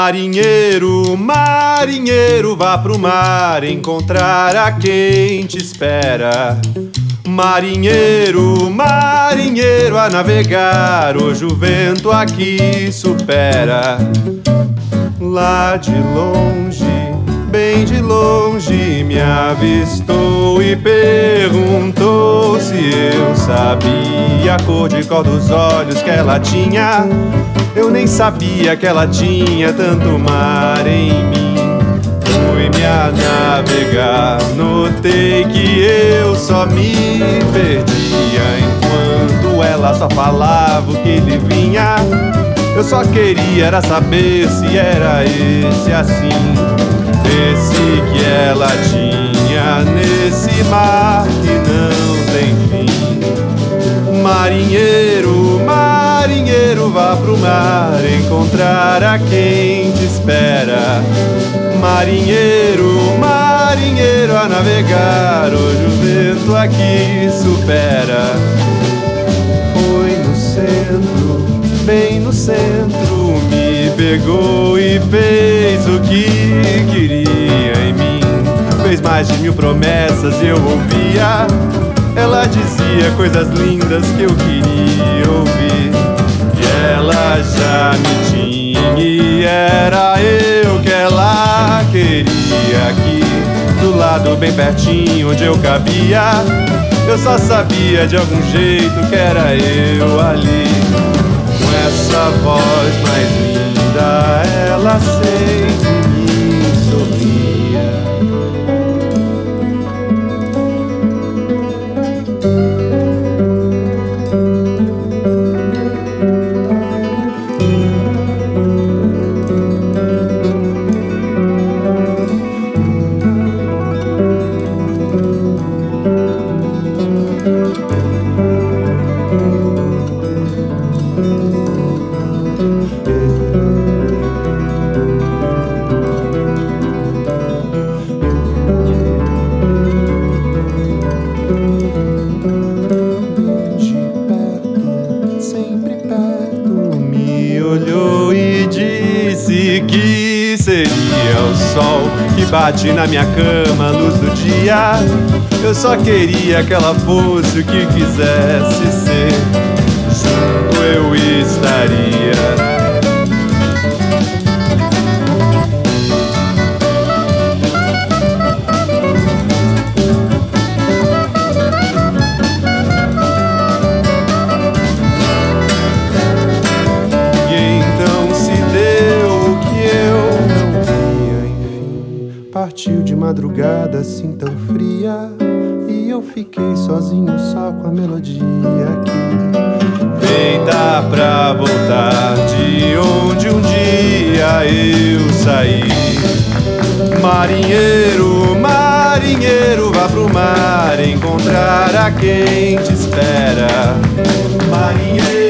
Marinheiro, marinheiro, vá pro mar encontrar a quem te espera. Marinheiro, marinheiro, a navegar, hoje o vento aqui supera. Lá de longe, bem de longe, me avistou e perguntou se eu sabia a cor de cor dos olhos que ela tinha. Eu nem sabia que ela tinha tanto mar em mim. Fui-me a navegar, notei que eu só me perdia enquanto ela só falava o que lhe vinha. Eu só queria era saber se era esse assim, esse que ela tinha nesse mar que não tem fim. Marinheiro, marinheiro, vá pro mar encontrar a quem te espera. Marinheiro, marinheiro, a navegar, hoje o vento aqui supera. Foi no centro, bem no centro, me pegou e fez o que queria em mim. Fez mais de 1000 promessas, eu ouvia. Ela dizia coisas lindas que eu queria ouvir. E ela já me tinha e era eu que ela queria aqui, do lado bem pertinho onde eu cabia. Eu só sabia de algum jeito que era eu ali. Com essa voz mais linda, ela sempre me sorria. Que seria o sol que bate na minha cama, a luz do dia. Eu só queria que ela fosse o que quisesse ser. Junto eu estaria. Partiu de madrugada assim tão fria, e eu fiquei sozinho só com a melodia aqui, feita pra voltar de onde um dia eu saí. Marinheiro, marinheiro, vá pro mar encontrar a quem te espera. Marinheiro,